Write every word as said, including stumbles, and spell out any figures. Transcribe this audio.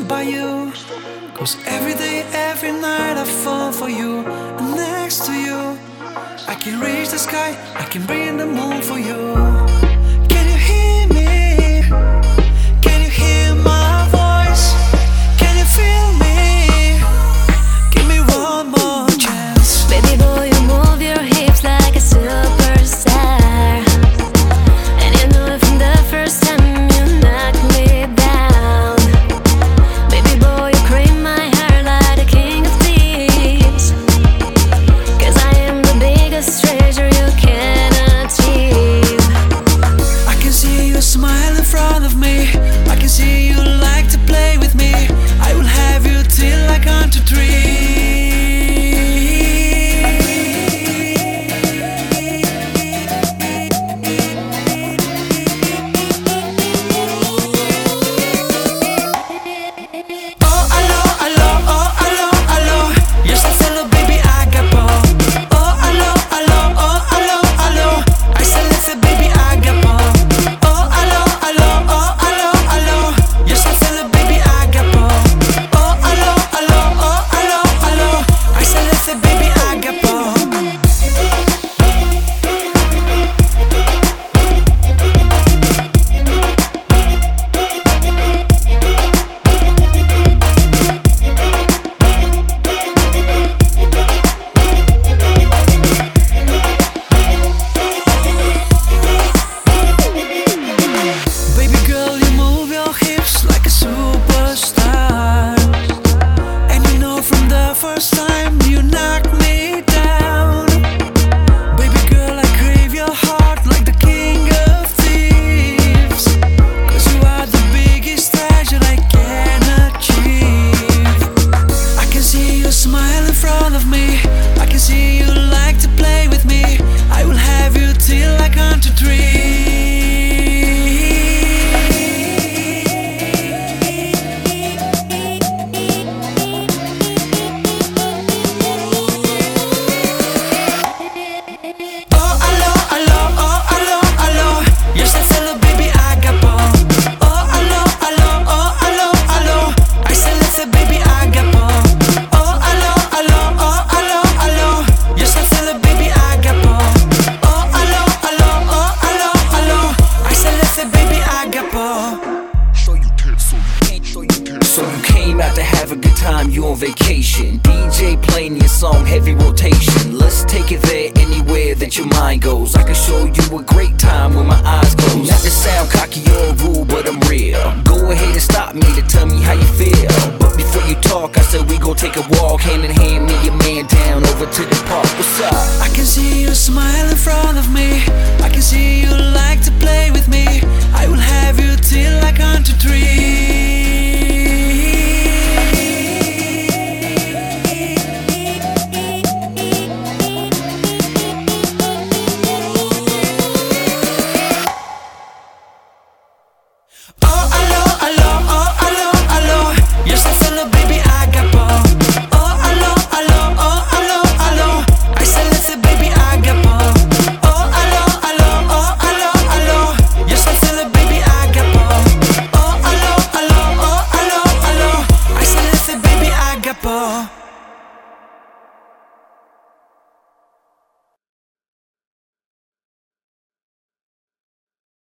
stand by you. Cause every day, every night I fall for you. And next to you, I can reach the sky, I can bring the moon for you. Can you hear me? Can you hear my voice? Can you feel me? Give me one more chance. Baby boy, you move your hips like a superstar. And you know it from the first time you knocked me down. Baby boy, you cream my heart like the king of thieves. Cause I am the biggest treasure you can achieve. I can see you smile in front of me. I can see you like to play with me. I will have you till I count to three. First time you knocked me down. Baby girl, I crave your heart like the king of thieves. Cause you are the biggest treasure I can achieve. I can see you smile in front of me. I can see you like to play with me. I will have you till I count to three. So you came out to have a good time, you on vacation. D J playing your song, heavy rotation. Let's take it there, anywhere that your mind goes. I can show you a great time with my eyes closed. Not to sound cocky or rude, but I'm real. Go ahead and stop me to tell me how you feel. But before you talk, I said we gon' take a walk, hand in hand, me and your man down over to the park. What's up? I can see you smile in front of me. I can see you like to play with me. I will have you till I count to three. Oh